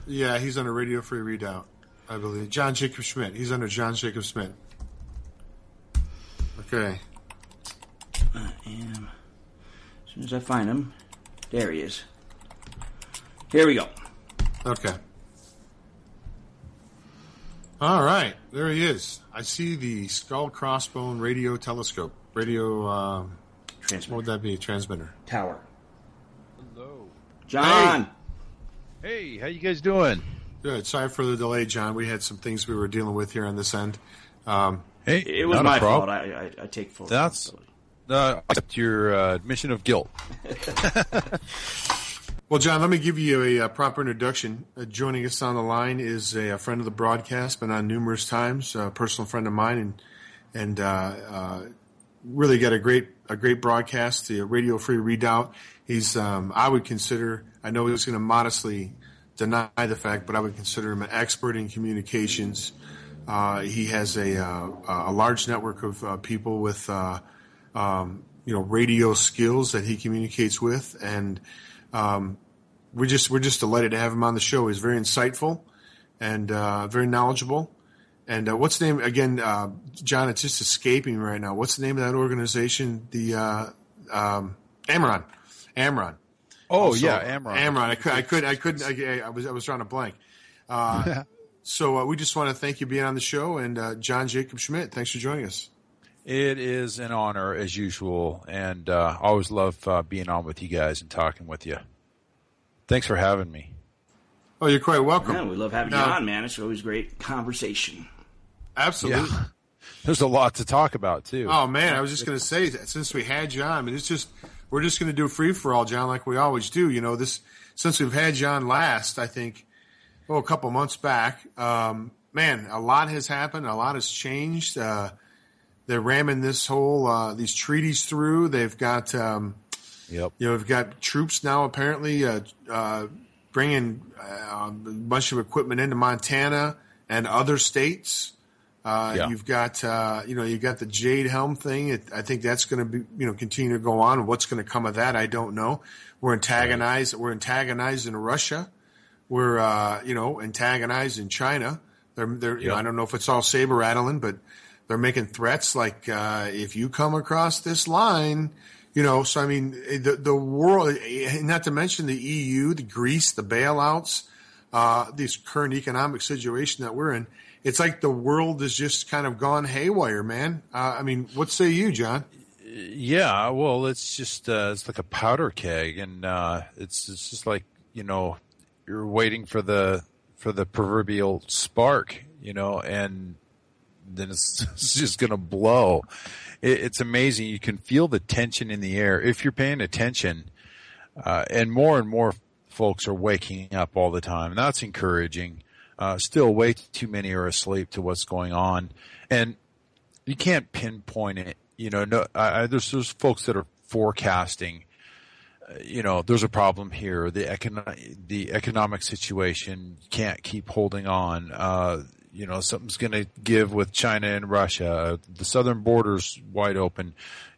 Yeah, he's under Radio Free Redoubt, I believe. John Jacob Schmidt. He's under John Jacob Schmidt. Okay. I am. As soon as I find him, there he is. Here we go. Okay. All right, there he is. I see the Skull Crossbone Radio Telescope. Radio, Transmitter. what would that be? Transmitter. Tower. Hello. John! Hey, how you guys doing? Good. Sorry for the delay, John. We had some things we were dealing with here on this end. Hey, It was not my a fault. problem. I take full That's responsibility. accept your admission of guilt. Well, John, let me give you a proper introduction. Joining us on the line is a friend of the broadcast, been on numerous times, a personal friend of mine, and really got a great broadcast, the Radio Free Redoubt. He's, I would consider, I know he's going to modestly deny the fact, but I would consider him an expert in communications. He has a large network of people with, radio skills that he communicates with, and we're just delighted to have him on the show. He's very insightful and very knowledgeable. And what's the name again, John? It's just escaping me right now. What's the name of that organization? The Amaron. Oh, Also, yeah, Amaron. I was drawing a blank. So we just want to thank you for being on the show, and John Jacob Schmidt, thanks for joining us. It is an honor as usual, and I always love being on with you guys and talking with you. Thanks for having me. Oh, you're quite welcome. Yeah, we love having you on, man. It's always great conversation. Absolutely. Yeah. There's a lot to talk about too. Oh man, I was just going to say that since we had you on, I mean, we're just going to do free for all, John, like we always do. You know, since we've had you on last, I think, a couple months back, man, a lot has happened. A lot has changed. They're ramming these treaties through. They've got, we've got troops now apparently bringing a bunch of equipment into Montana and other states. You've got, you got the Jade Helm thing. I think that's going to be, continue to go on. What's going to come of that, I don't know. We're antagonized. We're antagonized in Russia. We're, antagonized in China. They're, I don't know if it's all saber rattling, but they're making threats like, if you come across this line, so I mean, the world, not to mention the EU, the Greece, the bailouts, this current economic situation that we're in. It's like the world has just kind of gone haywire, man. I mean, what say you, John? Yeah, well, it's just it's like a powder keg, and it's just like you're waiting for the proverbial spark, and then it's just going to blow. It's amazing. You can feel the tension in the air if you're paying attention, and more folks are waking up all the time, and that's encouraging. Still, way too many are asleep to what's going on, and you can't pinpoint it. There's folks that are forecasting. There's a problem here. The economic situation can't keep holding on. Something's going to give with China and Russia. The southern border's wide open.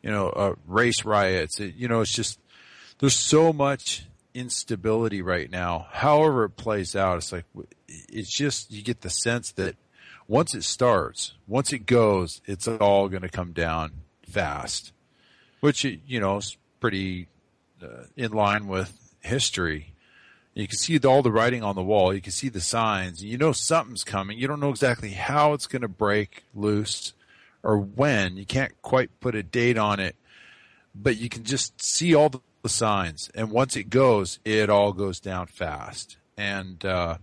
Race riots. It's just there's so much instability right now. However it plays out, it's just you get the sense that once it starts, once it goes, it's all going to come down fast, which is pretty in line with history. You can see all the writing on the wall. You can see the signs. Something's coming. You don't know exactly how it's going to break loose or when. You can't quite put a date on it, but you can just see all the signs. And once it goes, it all goes down fast. And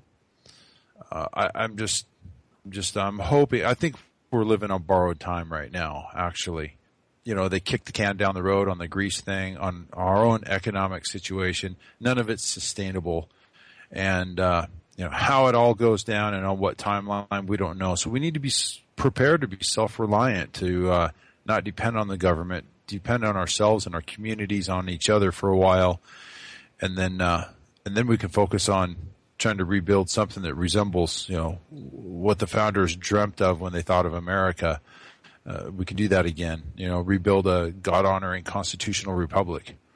I'm hoping. I think we're living on borrowed time right now. Actually, they kicked the can down the road on the Greece thing, on our own economic situation. None of it's sustainable. And, how it all goes down and on what timeline, we don't know. So we need to be prepared to be self-reliant, to not depend on the government, depend on ourselves and our communities, on each other for a while. And then we can focus on trying to rebuild something that resembles, what the founders dreamt of when they thought of America. We can do that again, rebuild a God-honoring constitutional republic.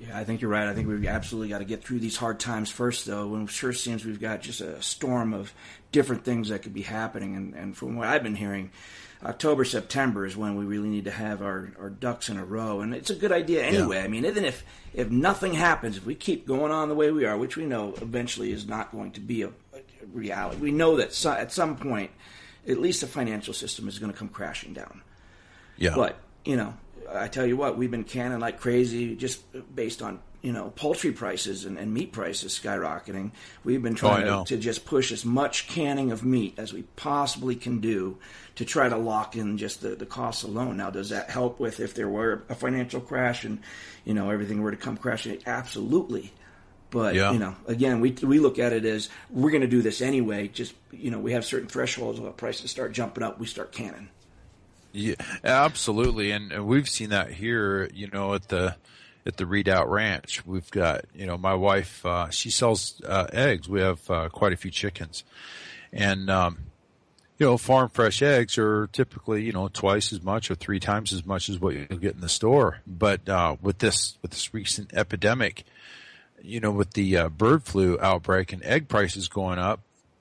Yeah, I think you're right. I think we've absolutely got to get through these hard times first, though. When it sure seems we've got just a storm of different things that could be happening. And from what I've been hearing, October, September is when we really need to have our ducks in a row. And it's a good idea anyway. Yeah. I mean, even if nothing happens, if we keep going on the way we are, which we know eventually is not going to be a reality, we know that at some point, at least the financial system is going to come crashing down. Yeah. But, I tell you what, we've been canning like crazy just based on, poultry prices and meat prices skyrocketing. We've been trying to just push as much canning of meat as we possibly can do to try to lock in just the costs alone. Now, does that help with if there were a financial crash and, everything were to come crashing? Absolutely. But, again, we look at it as we're going to do this anyway. Just, we have certain thresholds when prices start jumping up, we start canning. Yeah, absolutely, and we've seen that here. At the Redoubt Ranch, we've got my wife. She sells eggs. We have quite a few chickens, and farm fresh eggs are typically twice as much or 3 times as much as what you'll get in the store. But with this recent epidemic, with the bird flu outbreak and egg prices going up,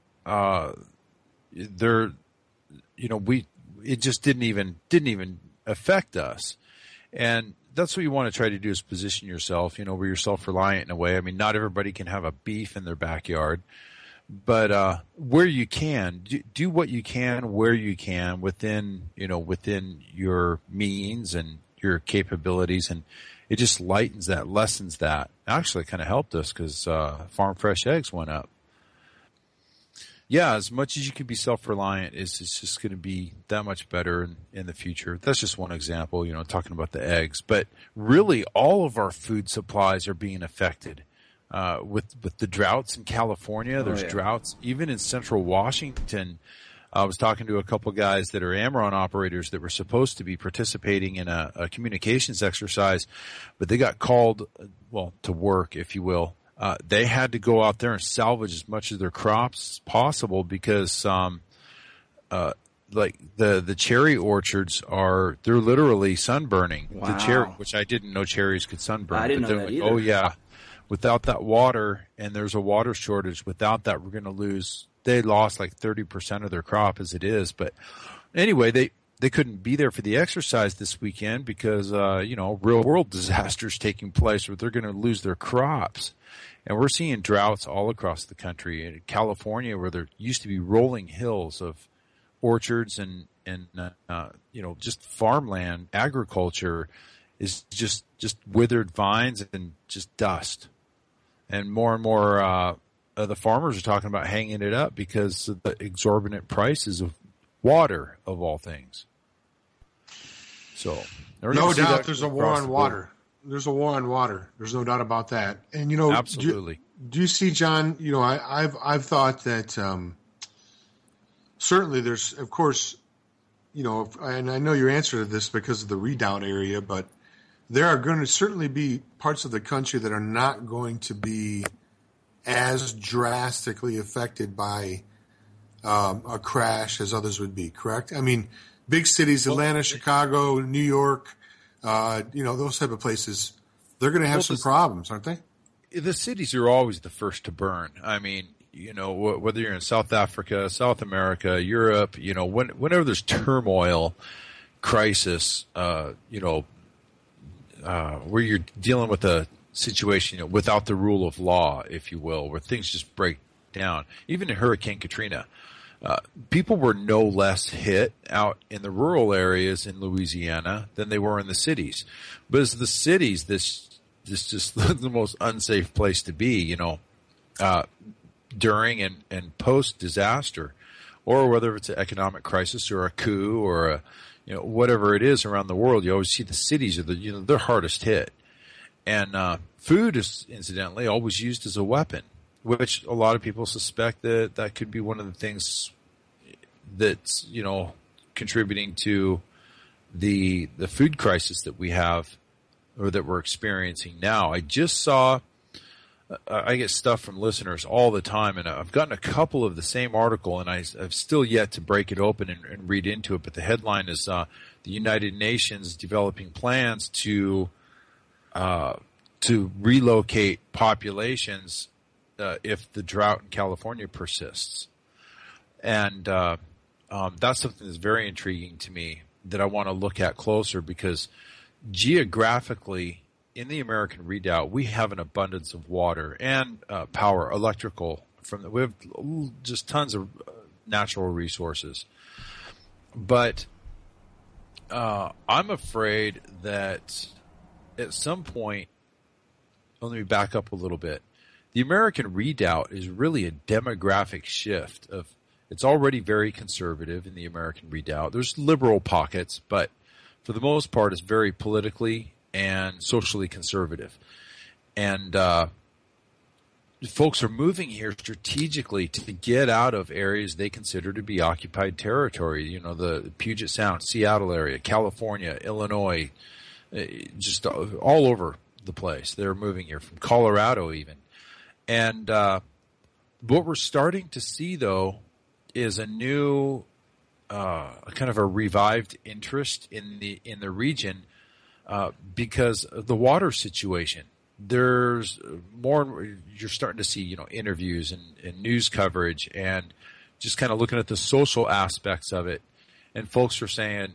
it just didn't even affect us. And that's what you want to try to do, is position yourself, where you're self-reliant in a way. I mean, not everybody can have a beef in their backyard, but where you can, do what you can where you can within your means and your capabilities, and it just lessens that. Actually, it kind of helped us because farm fresh eggs went up. Yeah, as much as you can be self-reliant, it's just going to be that much better in the future. That's just one example, talking about the eggs. But really, all of our food supplies are being affected. With the droughts in California, there's droughts even in central Washington. I was talking to a couple guys that are Amazon operators that were supposed to be participating in a communications exercise, but they got called, to work, if you will. They had to go out there and salvage as much of their crops as possible because, like the cherry orchards they're literally sunburning. Wow. The cherry, which I didn't know cherries could sunburn. I didn't know that either. Oh yeah. Without that water, and there's a water shortage, without that, we're going to lose. They lost like 30% of their crop as it is. But anyway, they couldn't be there for the exercise this weekend because, real world disasters taking place where they're going to lose their crops. And we're seeing droughts all across the country. In California, where there used to be rolling hills of orchards and just farmland, agriculture is just withered vines and just dust. And more the farmers are talking about hanging it up because of the exorbitant prices of water, of all things. So, no doubt there's a war on water. There's a war on water. There's no doubt about that. And absolutely. Do you see, John? I've thought that certainly there's, of course, and I know your answer to this because of the Redoubt area, but there are going to certainly be parts of the country that are not going to be as drastically affected by a crash as others would be. Correct? I mean, big cities, Atlanta, Chicago, New York. Those type of places, they're going to have some problems, aren't they? The cities are always the first to burn. I mean, whether you're in South Africa, South America, Europe, whenever there's turmoil, crisis, where you're dealing with a situation without the rule of law, if you will, where things just break down. Even in Hurricane Katrina, people were no less hit out in the rural areas in Louisiana than they were in the cities. But as the cities, this just the most unsafe place to be, during and post disaster, or whether it's an economic crisis or a coup or whatever it is around the world, you always see the cities are they're hardest hit. And food is incidentally always used as a weapon, which a lot of people suspect that could be one of the things that's, contributing to the food crisis that we have or that we're experiencing now. I just saw, I get stuff from listeners all the time, and I've gotten a couple of the same article, and I've still yet to break it open and read into it. But the headline is the United Nations developing plans to to relocate populations if the drought in California persists. And that's something that's very intriguing to me that I want to look at closer, because geographically in the American Redoubt, we have an abundance of water and power, electrical. We have just tons of natural resources. But I'm afraid that at some point, let me back up a little bit. The American Redoubt is really a demographic shift of. It's already very conservative in the American Redoubt. There's liberal pockets, but for the most part, it's very politically and socially conservative. And folks are moving here strategically to get out of areas they consider to be occupied territory. You know, the Puget Sound, Seattle area, California, Illinois, just all over the place. They're moving here, from Colorado even. And what we're starting to see, though, is a new kind of a revived interest in the region because of the water situation. There's more. You're starting to see, interviews and news coverage, and just kind of looking at the social aspects of it. And folks are saying,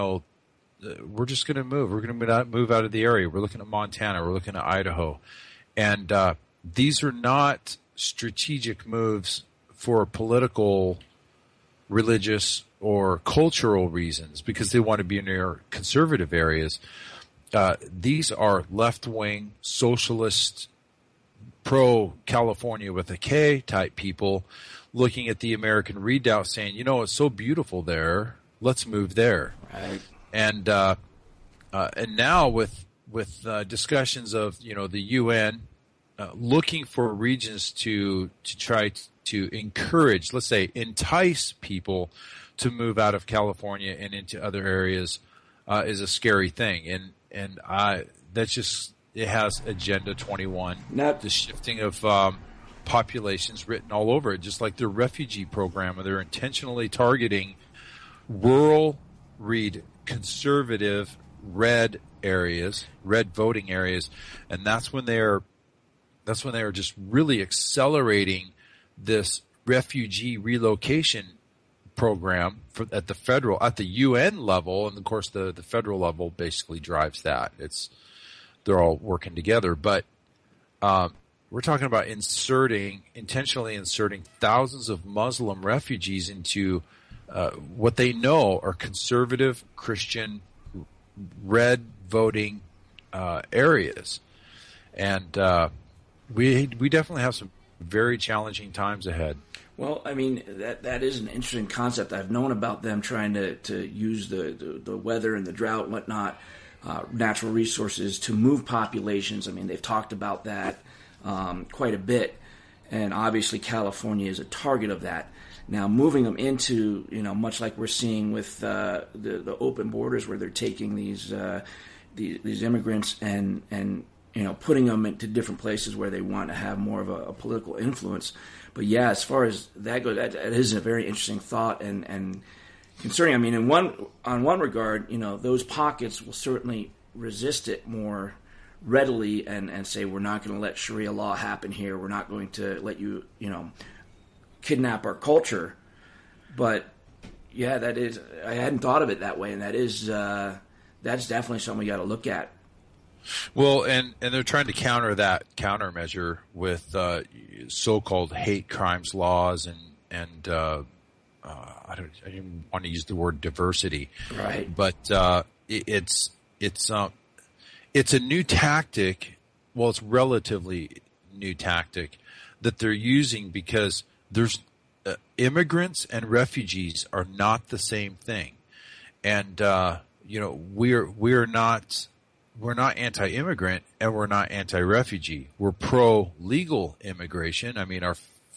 we're just going to move. We're going to move out of the area. We're looking at Montana. We're looking at Idaho, and these are not strategic moves for political, religious, or cultural reasons, because they want to be near conservative areas. These are left-wing, socialist, pro-California with a K type people looking at the American Redoubt saying, it's so beautiful there, let's move there. Right. And now with discussions of, the UN looking for regions to try to encourage, let's say, entice people to move out of California and into other areas is a scary thing. And that's just, it has Agenda 21, the shifting of populations written all over it, just like the refugee program, where they're intentionally targeting rural, conservative, red areas, red voting areas, and that's when they are just really accelerating this refugee relocation program at the UN level, and of course the federal level basically drives that. They're all working together, but we're talking about intentionally inserting thousands of Muslim refugees into what they know are conservative Christian red voting areas, and we definitely have some very challenging times ahead. Well, I mean, that is an interesting concept. I've known about them trying to use the weather and the drought and whatnot, natural resources, to move populations. I mean, they've talked about that quite a bit, and obviously California is a target of that. Now, moving them into, much like we're seeing with the open borders, where they're taking these immigrants and putting them into different places where they want to have more of a political influence. But yeah, as far as that goes, that is a very interesting thought and concerning. I mean, on one regard, those pockets will certainly resist it more readily and say, we're not going to let Sharia law happen here. We're not going to let you, kidnap our culture. But yeah, that is, I hadn't thought of it that way, and that's definitely something we got to look at. Well, and they're trying to counter that countermeasure with so-called hate crimes laws and I didn't want to use the word diversity, right? But it's a new tactic. Well, it's relatively new tactic that they're using, because there's immigrants and refugees are not the same thing, and we're not anti-immigrant and we're not anti-refugee. We're pro-legal immigration. I mean, our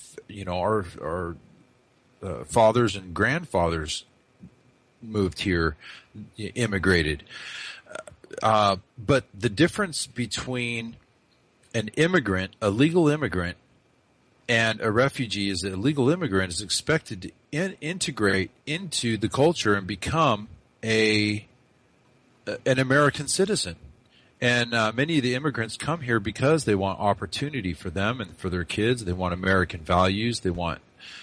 fathers and grandfathers moved here, immigrated. But the difference between an immigrant, a legal immigrant, and a refugee is that a legal immigrant is expected to integrate into the culture and become an American citizen. And many of the immigrants come here because they want opportunity for them and for their kids. They want American values. They want,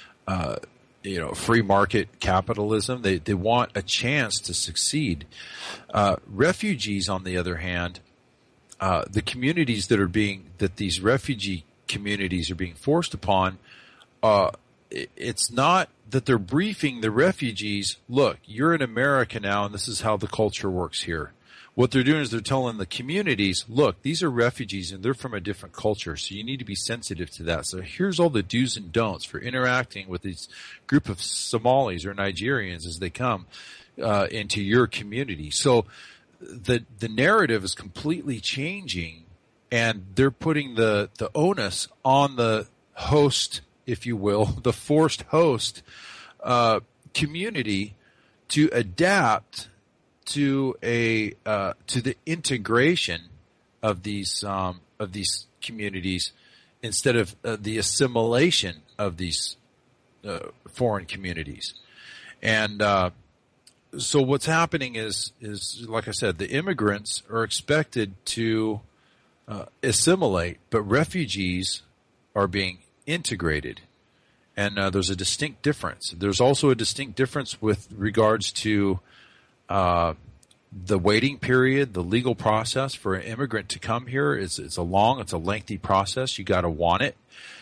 free market capitalism. They want a chance to succeed. Refugees, on the other hand, the communities that these refugee communities are being forced upon, it's not that they're briefing the refugees, look, you're in America now and this is how the culture works here. What they're doing is they're telling the communities, look, these are refugees and they're from a different culture, so you need to be sensitive to that. So here's all the do's and don'ts for interacting with these group of Somalis or Nigerians as they come into your community. So the narrative is completely changing, and they're putting the onus on the host, if you will, the forced host community to adapt to the integration of these communities instead of the assimilation of these foreign communities. And so what's happening is like I said, the immigrants are expected to assimilate, but refugees are being integrated. And there's a distinct difference. There's also a distinct difference with regards to the waiting period, the legal process for an immigrant to come here. It's a lengthy process. You got to want it.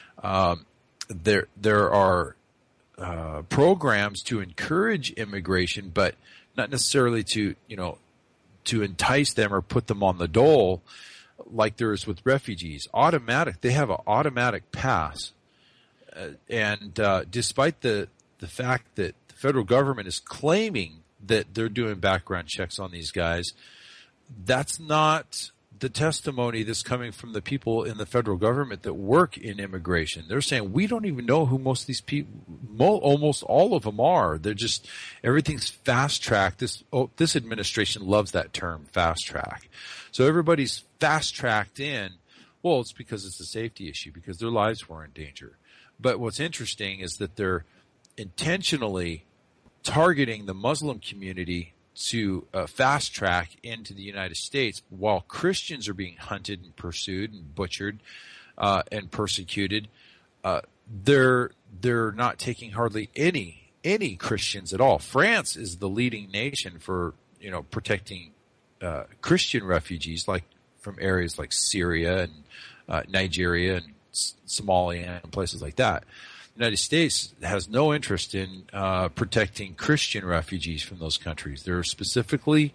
There are programs to encourage immigration, but not necessarily to entice them or put them on the dole like there is with refugees. They have an automatic pass. And despite the fact that the federal government is claiming that they're doing background checks on these guys, that's not the testimony that's coming from the people in the federal government that work in immigration. They're saying, we don't even know who most of these people, almost all of them are. They're just, everything's fast tracked. This administration loves that term, fast track. So everybody's fast tracked in. Well, it's because it's a safety issue, because their lives were in danger. But what's interesting is that they're intentionally targeting the Muslim community to fast track into the United States, while Christians are being hunted and pursued and butchered and persecuted. They're not taking hardly any Christians at all. France is the leading nation for protecting Christian refugees, like from areas like Syria and Nigeria and Somalia and places like that. The United States has no interest in protecting Christian refugees from those countries. They're specifically,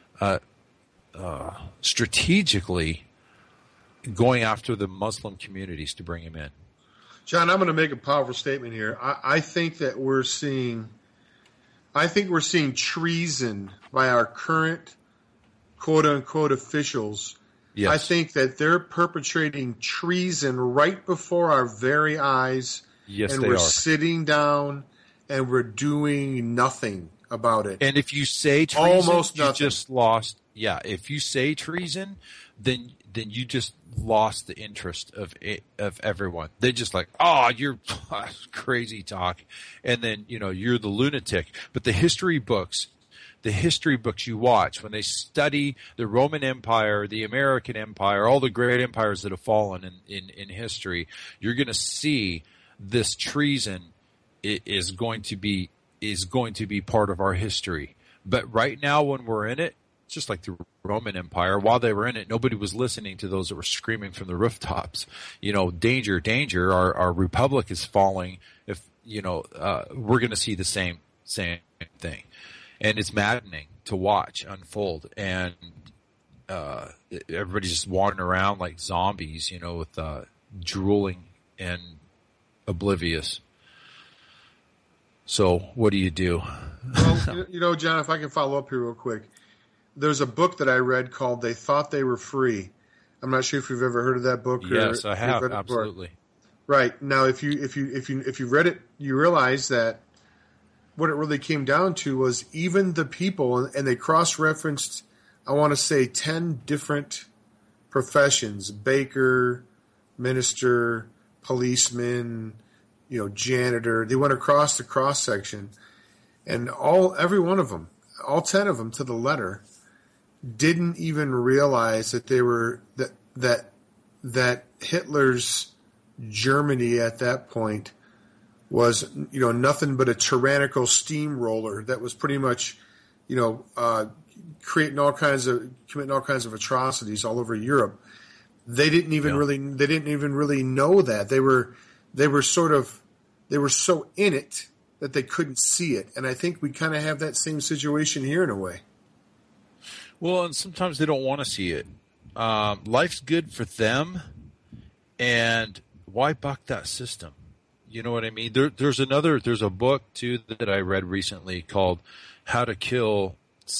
strategically going after the Muslim communities to bring them in. John, I'm going to make a powerful statement here. I think that we're seeing treason by our current quote unquote officials. Yes. I think that they're perpetrating treason right before our very eyes. Yes, and they we're are. sitting down and we're doing nothing about it. And if you say treason, almost nothing. You just lost. Yeah, if you say treason, then you just lost the interest of everyone. They just like, oh, you're crazy talk, and then you're the lunatic. But the history books you watch when they study the Roman Empire, the American Empire, all the great empires that have fallen in history, you're going to see this treason is going to be part of our history. But right now, when we're in it, just like the Roman Empire, while they were in it, nobody was listening to those that were screaming from the rooftops. Danger, danger! Our republic is falling. If we're going to see the same thing, and it's maddening to watch unfold. And everybody's just wandering around like zombies, with drooling and oblivious. So what do you do? Well, John, if I can follow up here real quick. There's a book that I read called They Thought They Were Free. I'm not sure if you've ever heard of that book. Yes, I have. Absolutely. Right. Now, if you read it, you realize that what it really came down to was even the people, and they cross-referenced, I want to say, 10 different professions: baker, minister, policeman, janitor. They went across the cross-section, and every one of them, all 10 of them to the letter, didn't even realize that they were that Hitler's Germany at that point was, nothing but a tyrannical steamroller that was pretty much, committing all kinds of atrocities all over Europe. They didn't even really know that. They were so in it that they couldn't see it. And I think we kind of have that same situation here in a way. Well, and sometimes they don't want to see it. Life's good for them, and why buck that system? You know what I mean? There's a book too that I read recently called How to Kill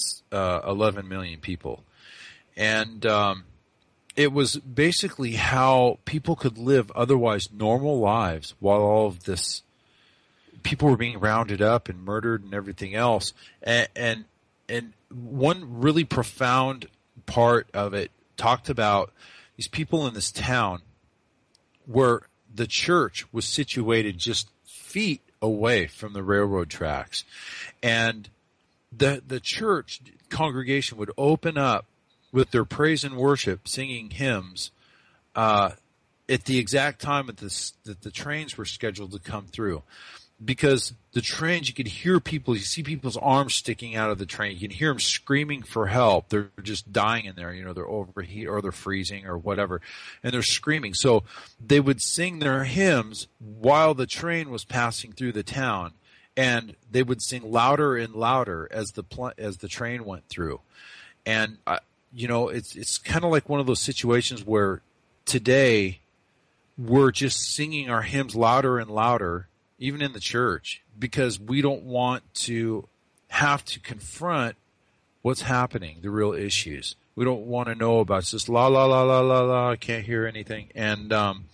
11 Million People. And it was basically how people could live otherwise normal lives while all of this people were being rounded up and murdered and everything else. And one really profound part of it talked about these people in this town where the church was situated just feet away from the railroad tracks. And the church congregation would open up with their praise and worship, singing hymns at the exact time that the trains were scheduled to come through. Because the trains, you could hear people, you see people's arms sticking out of the train. You can hear them screaming for help. They're just dying in there. They're overheat or they're freezing or whatever. And they're screaming. So they would sing their hymns while the train was passing through the town. And they would sing louder and louder as the train went through. And, it's kind of like one of those situations where today we're just singing our hymns louder and louder, even in the church, because we don't want to have to confront what's happening, the real issues. We don't want to know about just la, la, la, la, la, la, I can't hear anything. And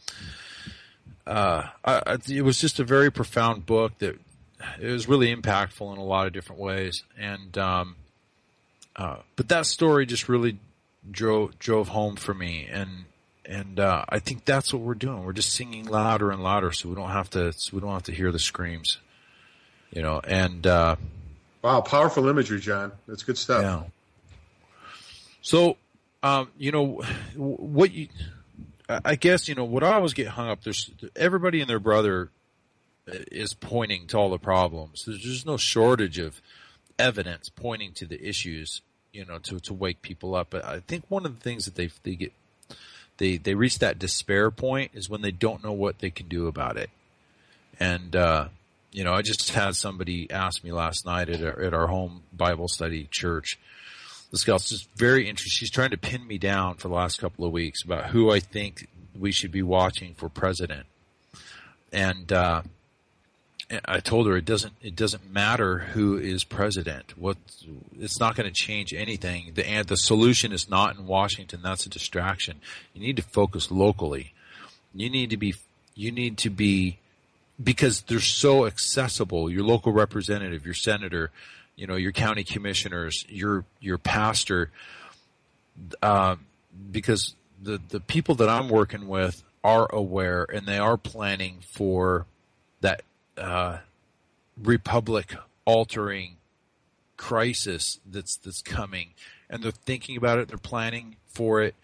it was just a very profound book that it was really impactful in a lot of different ways. And but that story just really drove home for me. And I think that's what we're doing. We're just singing louder and louder, so we don't have to hear the screams, And wow, powerful imagery, John. That's good stuff. Yeah. So, I guess what I always get hung up. There's everybody and their brother is pointing to all the problems. There's no shortage of evidence pointing to the issues, to wake people up. But I think one of the things that they reach that despair point is when they don't know what they can do about it. And, I just had somebody ask me last night at our home Bible study church. This gal's just very interested. She's trying to pin me down for the last couple of weeks about who I think we should be watching for president. And I told her it doesn't matter who is president. It's not going to change anything. The solution is not in Washington. That's a distraction. You need to focus locally. You need to be because they're so accessible. Your local representative, your senator, your county commissioners, your pastor. Because the people that I'm working with are aware and they are planning for that republic altering crisis that's coming, and they're thinking about it. They're planning for it.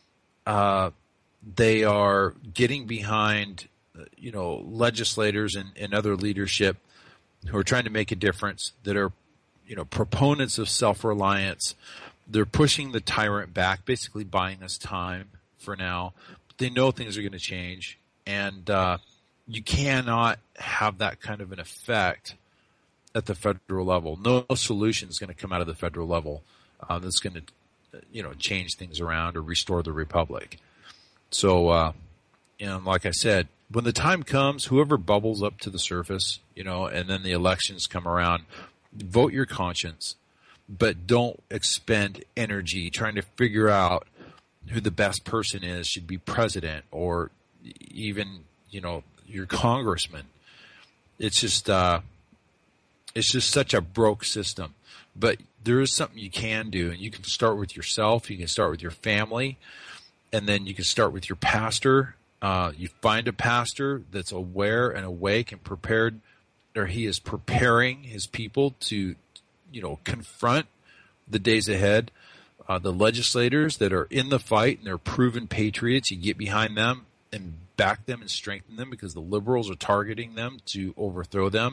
They are getting behind, legislators and other leadership who are trying to make a difference, that are, proponents of self-reliance. They're pushing the tyrant back, basically buying us time for now. But they know things are going to change, and you cannot have that kind of an effect at the federal level. No solution is going to come out of the federal level that's going to, change things around or restore the republic. So, like I said, when the time comes, whoever bubbles up to the surface, and then the elections come around, vote your conscience, but don't expend energy trying to figure out who the best person is, should be president, or even, your congressman. It's just such a broke system. But there is something you can do, and you can start with yourself. You can start with your family, and then you can start with your pastor. You find a pastor that's aware and awake and prepared, or he is preparing his people to, confront the days ahead. The legislators that are in the fight and they're proven patriots, you get behind them and back them and strengthen them because the liberals are targeting them to overthrow them.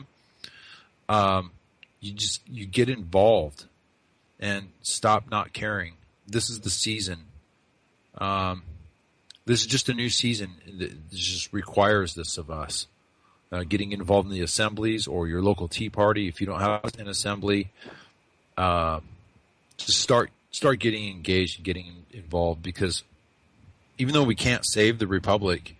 You get involved and stop not caring. This is the season. This is just a new season. It just requires this of us. Getting involved in the assemblies or your local Tea Party. If you don't have an assembly, just start getting engaged and getting involved, because even though we can't save the republic,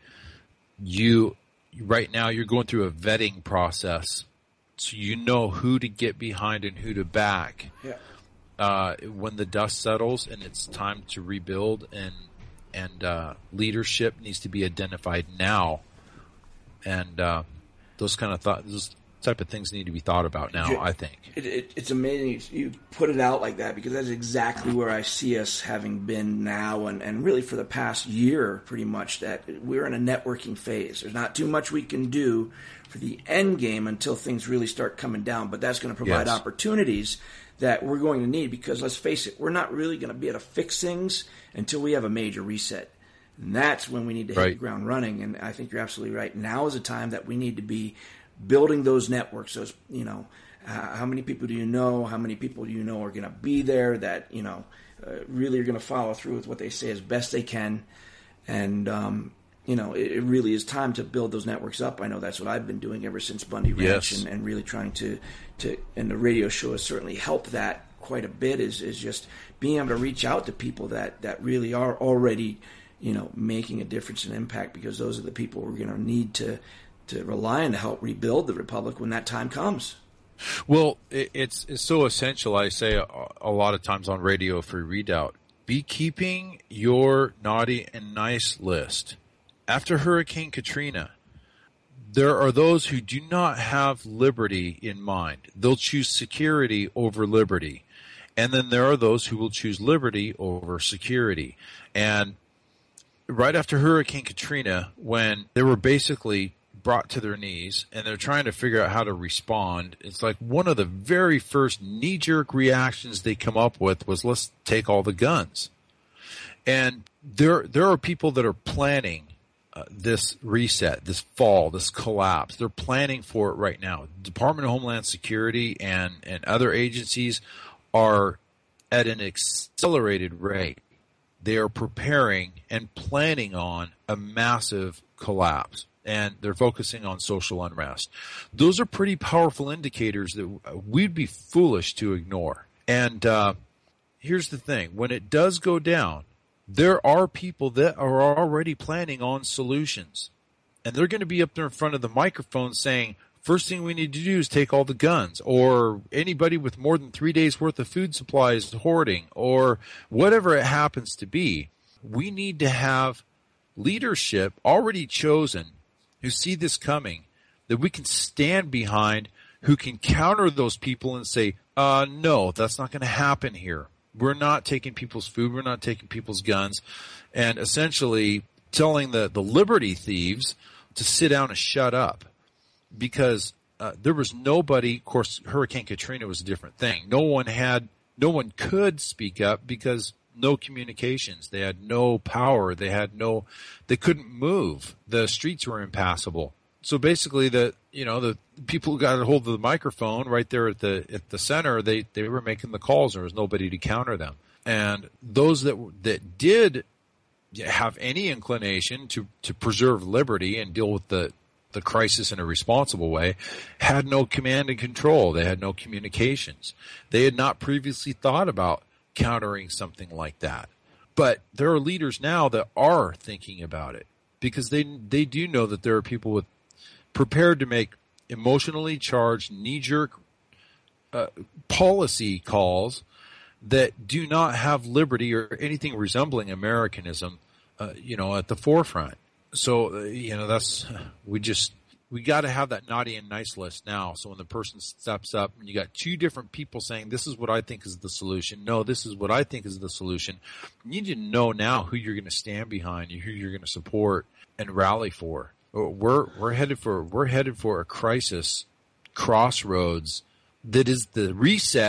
right now you're going through a vetting process, so you know who to get behind and who to back. Yeah. When the dust settles and it's time to rebuild, and leadership needs to be identified now, and those type of things need to be thought about now, I think. It's amazing you put it out like that, because that's exactly where I see us having been now and really for the past year, pretty much, that we're in a networking phase. There's not too much we can do for the end game until things really start coming down, but that's going to provide opportunities that we're going to need, because let's face it, we're not really going to be able to fix things until we have a major reset. And that's when we need to hit the ground running. And I think you're absolutely right. Now is a time that we need to be building those networks. Those, how many people do you know? How many people do you know are going to be there that, really are going to follow through with what they say as best they can? And, it really is time to build those networks up. I know that's what I've been doing ever since Bundy Ranch, and really trying to, and the radio show has certainly helped that quite a bit, is just being able to reach out to people that really are already, making a difference and impact, because those are the people we're going to need to rely on to help rebuild the republic when that time comes. Well, it's so essential. I say a lot of times on Radio Free Redoubt, be keeping your naughty and nice list. After Hurricane Katrina, there are those who do not have liberty in mind. They'll choose security over liberty. And then there are those who will choose liberty over security. And right after Hurricane Katrina, when they were basically brought to their knees and they're trying to figure out how to respond, it's like one of the very first knee-jerk reactions they come up with was, let's take all the guns. And there are people that are planning this reset, this fall, this collapse. They're planning for it right now. Department of Homeland Security and other agencies are at an accelerated rate. They are preparing and planning on a massive collapse, and they're focusing on social unrest. Those are pretty powerful indicators that we'd be foolish to ignore. And here's the thing. When it does go down, there are people that are already planning on solutions. And they're going to be up there in front of the microphone saying, first thing we need to do is take all the guns, or anybody with more than 3 days worth of food supplies hoarding, or whatever it happens to be. We need to have leadership already chosen who see this coming, that we can stand behind, who can counter those people and say, no, that's not going to happen here. We're not taking people's food. We're not taking people's guns. And essentially telling the liberty thieves to sit down and shut up. Because there was nobody, of course, Hurricane Katrina was a different thing. No one could speak up because no communications. They had no power. They couldn't move. The streets were impassable. So basically the people who got a hold of the microphone right there at the center, they were making the calls. There was nobody to counter them. And those that did have any inclination to preserve liberty and deal with the crisis in a responsible way had no command and control. They had no communications. They had not previously thought about countering something like that. But there are leaders now that are thinking about it, because they do know that there are people prepared to make emotionally charged, knee-jerk policy calls that do not have liberty or anything resembling Americanism, at the forefront. So, we got to have that naughty and nice list now. So when the person steps up and you got two different people saying, this is what I think is the solution. No, this is what I think is the solution. You need to know now who you're going to stand behind, who you're going to support and rally for. We're headed for a crisis crossroads that is the reset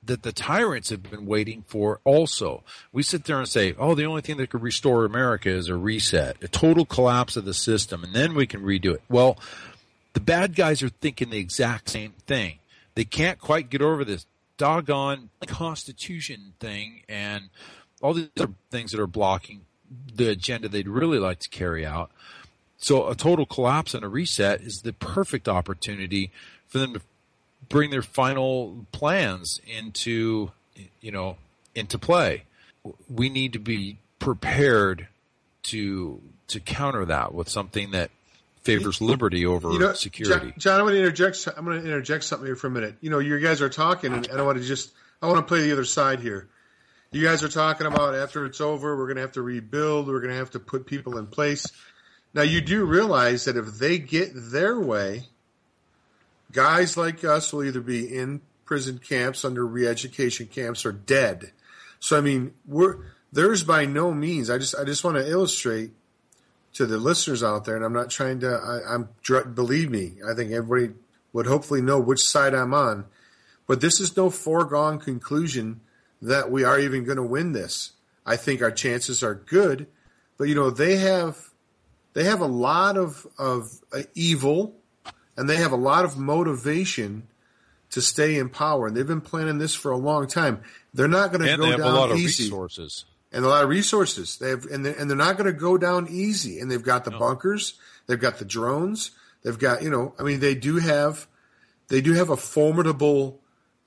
that the tyrants have been waiting for also. We sit there and say, oh, the only thing that could restore America is a reset, a total collapse of the system, and then we can redo it. Well, the bad guys are thinking the exact same thing. They can't quite get over this doggone Constitution thing and all these other things that are blocking the agenda they'd really like to carry out. So a total collapse and a reset is the perfect opportunity for them to bring their final plans into play. We need to be prepared to counter that with something that favors liberty over security. John, I'm going to interject something here for a minute. You guys are talking, and I want to play the other side here. You guys are talking about after it's over, we're going to have to rebuild, we're going to have to put people in place. Now, you do realize that if they get their way, guys like us will either be in prison camps, under re-education camps, or dead. So, I mean, there's by no means. I just want to illustrate to the listeners out there, and I'm not trying to. Believe me, I think everybody would hopefully know which side I'm on. But this is no foregone conclusion that we are even going to win this. I think our chances are good, but they have a lot of evil. And they have a lot of motivation to stay in power, and they've been planning this for a long time. They're not going to go down easy. And they have a lot of resources. And a lot of resources. They're not going to go down easy. And they've got the bunkers, they've got the drones, they've got they do have a formidable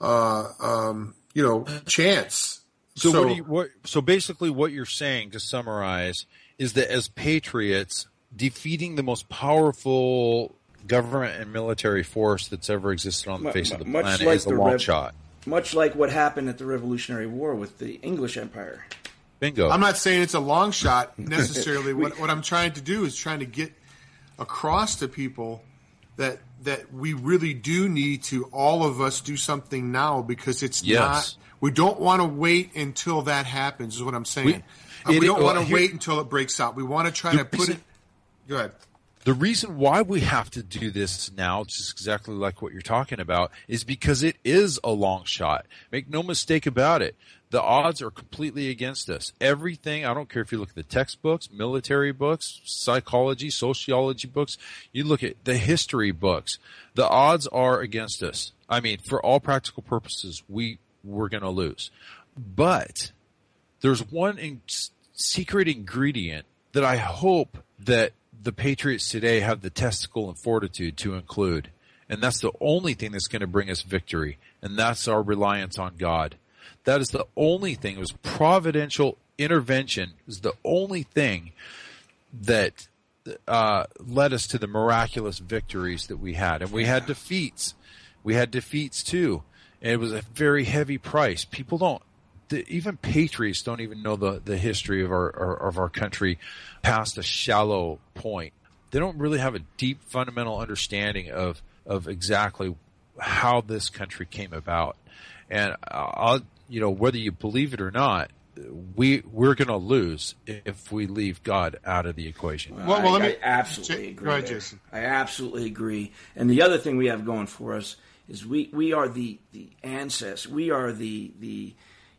chance. So basically, what you're saying, to summarize, is that as patriots, defeating the most powerful government and military force that's ever existed on the face of the planet is a long shot. Much like what happened at the Revolutionary War with the English Empire. Bingo. I'm not saying it's a long shot necessarily. What I'm trying to do is trying to get across to people that we really do need to, all of us, do something now, because it's not. We don't want to wait until that happens, is what I'm saying. We don't want to wait until it breaks out. We want to try to put it. Go ahead. The reason why we have to do this now, just exactly like what you're talking about, is because it is a long shot. Make no mistake about it. The odds are completely against us. Everything, I don't care if you look at the textbooks, military books, psychology, sociology books, you look at the history books, the odds are against us. I mean, for all practical purposes, we're going to lose. But there's one secret ingredient that I hope that the Patriots today have the testicle and fortitude to include. And that's the only thing that's going to bring us victory. And that's our reliance on God. That is the only thing. It was providential intervention. It was the only thing that led us to the miraculous victories that we had. And we had defeats. We had defeats too. And it was a very heavy price. People don't. Even patriots don't even know the history of our country past a shallow point. They don't really have a deep fundamental understanding of exactly how this country came about. And whether you believe it or not, we're going to lose if we leave God out of the equation. I absolutely agree. Go ahead, Jason. I absolutely agree. And the other thing we have going for us is we are the ancestors. We are the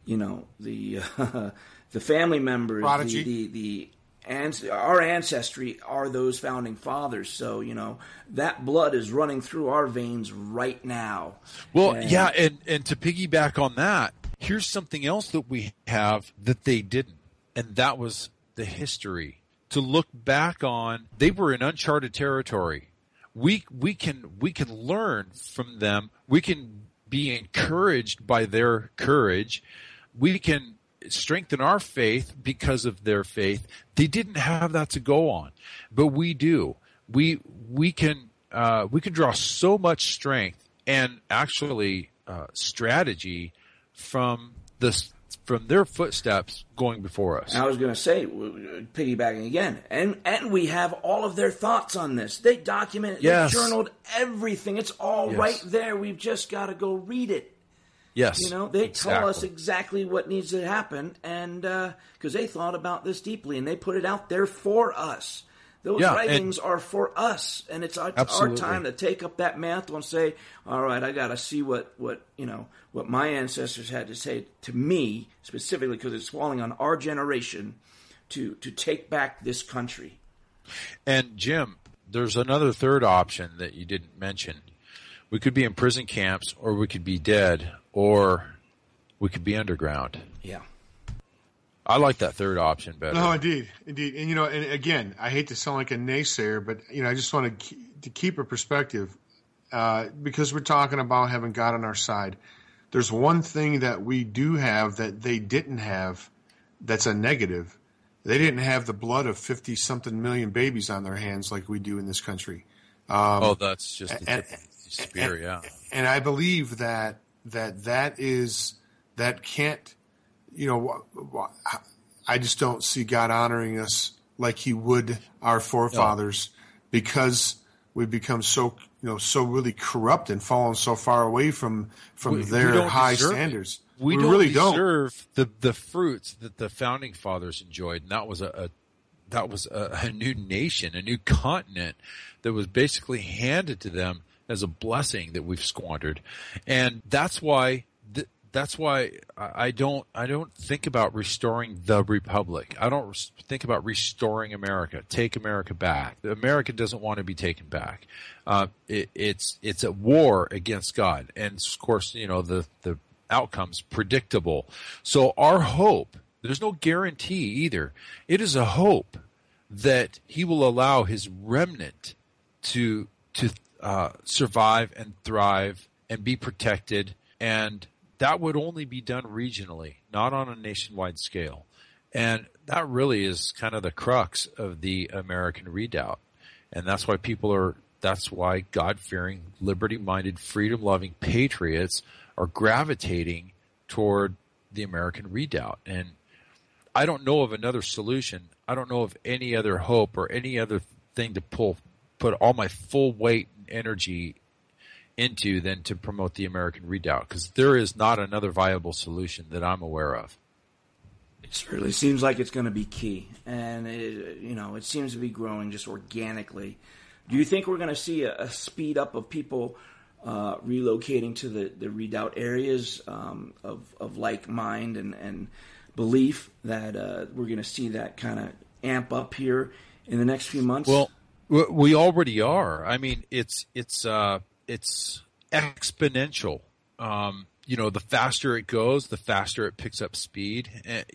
family members, prodigy. Our ancestry are those founding fathers. So, that blood is running through our veins right now. Well, and to piggyback on that, here's something else that we have that they didn't, and that was the history. To look back on, they were in uncharted territory. We can learn from them. We can be encouraged by their courage. We can strengthen our faith because of their faith. They didn't have that to go on, but we do. We can draw so much strength and actually strategy from their footsteps going before us. I was going to say, piggybacking again, and we have all of their thoughts on this. They documented, they journaled everything. It's all right there. We've just got to go read it. Yes, they tell us exactly what needs to happen, and because they thought about this deeply, and they put it out there for us. Those writings are for us, and it's our time to take up that mantle and say, "All right, I got to see what my ancestors had to say to me specifically, because it's falling on our generation to take back this country." And Jim, there's another third option that you didn't mention. We could be in prison camps, or we could be dead, or we could be underground. Yeah. I like that third option better. No, indeed. And, and again, I hate to sound like a naysayer, but, I just want to keep a perspective because we're talking about having God on our side. There's one thing that we do have that they didn't have that's a negative. They didn't have the blood of 50-something million babies on their hands like we do in this country. That's just the spirit, yeah. And I believe that can't, I just don't see God honoring us like He would our forefathers because we've become so really corrupt and fallen so far away from their high standards. We don't really deserve the fruits that the founding fathers enjoyed, and that was a new nation, a new continent that was basically handed to them as a blessing that we've squandered, and that's why I don't think about restoring the republic. I don't think about restoring America. Take America back. America doesn't want to be taken back. It's a war against God, and of course, the outcome's predictable. So our hope, there's no guarantee either. It is a hope that He will allow His remnant to survive and thrive and be protected, and that would only be done regionally, not on a nationwide scale. And that really is kind of the crux of the American Redoubt. And that's why God-fearing, liberty-minded, freedom-loving patriots are gravitating toward the American Redoubt. And I don't know of another solution. I don't know of any other hope or any other thing to put all my full weight and energy into than to promote the American Redoubt, because there is not another viable solution that I'm aware of. It certainly seems like it's going to be key, and it seems to be growing just organically. Do you think we're going to see a speed up of people relocating to the Redoubt areas of like mind and belief that we're going to see that kind of amp up here in the next few months? Well, we already are. I mean, it's exponential. The faster it goes, the faster it picks up speed, and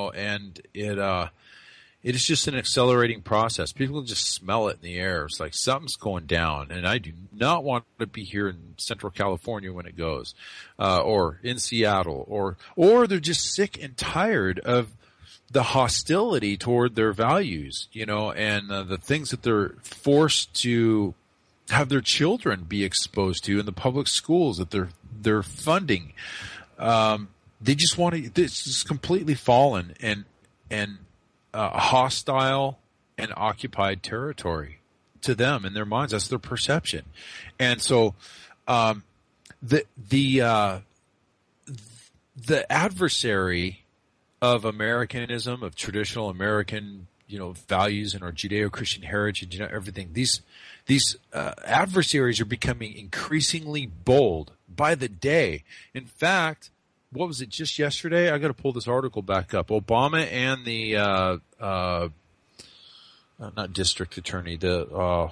it is just an accelerating process. People can just smell it in the air. It's like something's going down, and I do not want to be here in Central California when it goes, or in Seattle, or they're just sick and tired of the hostility toward their values, and the things that they're forced to have their children be exposed to in the public schools that they're funding. They just want to. It's just completely fallen and hostile and occupied territory to them in their minds. That's their perception, and so the adversary of Americanism, of traditional American values and our Judeo-Christian heritage and everything. These adversaries are becoming increasingly bold by the day. In fact, what was it just yesterday? I got to pull this article back up. Obama and the not district attorney, the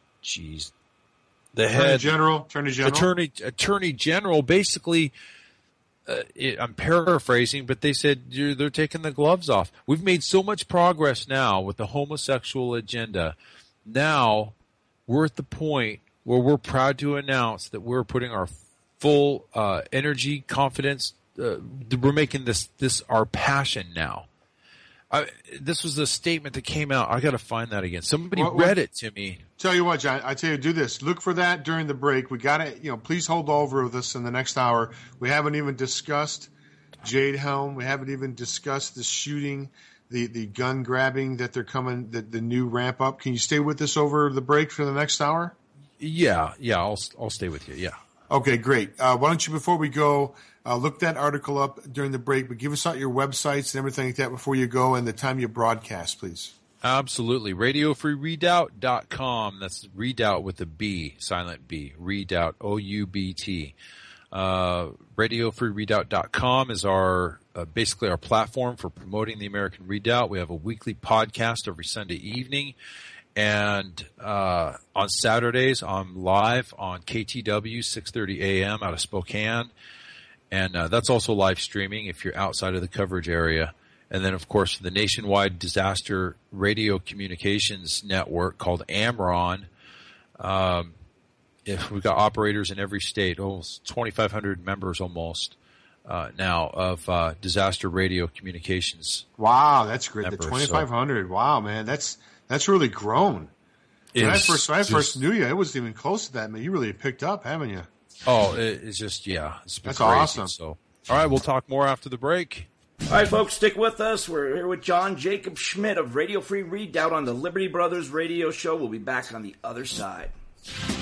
head attorney general basically. I'm paraphrasing, but they said they're taking the gloves off. We've made so much progress now with the homosexual agenda. Now we're at the point where we're proud to announce that we're putting our full energy, confidence. We're making this our passion now. This was a statement that came out. I got to find that again. Somebody read it to me. Tell you what, John, I tell you, do this. Look for that during the break. We got to, please hold over with us in the next hour. We haven't even discussed Jade Helm. We haven't even discussed the shooting, the gun grabbing that they're coming, the new ramp up. Can you stay with us over the break for the next hour? Yeah, I'll stay with you. Yeah. Okay, great. Why don't you, before we go, look that article up during the break, but give us out your websites and everything like that before you go and the time you broadcast, please. Absolutely. RadioFreeRedoubt.com. That's Redoubt with a B, silent B. Redoubt, O-U-B-T. RadioFreeRedoubt.com is our basically our platform for promoting the American Redoubt. We have a weekly podcast every Sunday evening. And on Saturdays, I'm live on KTW, 6:30 a.m. out of Spokane. And that's also live streaming if you're outside of the coverage area. And then, of course, the nationwide disaster radio communications network called AMRON. We've got operators in every state, almost 2,500 members almost now of disaster radio communications. Wow, that's great. Members, the 2,500. So. Wow, man, that's really grown. When I first knew you, it wasn't even close to that, man. You really picked up, haven't you? Oh, it's just, yeah. It's been that's crazy, awesome. So. All right, we'll talk more after the break. All right, folks, stick with us. We're here with John Jacob Schmidt of Radio Free Redoubt on the Liberty Brothers radio show. We'll be back on the other side.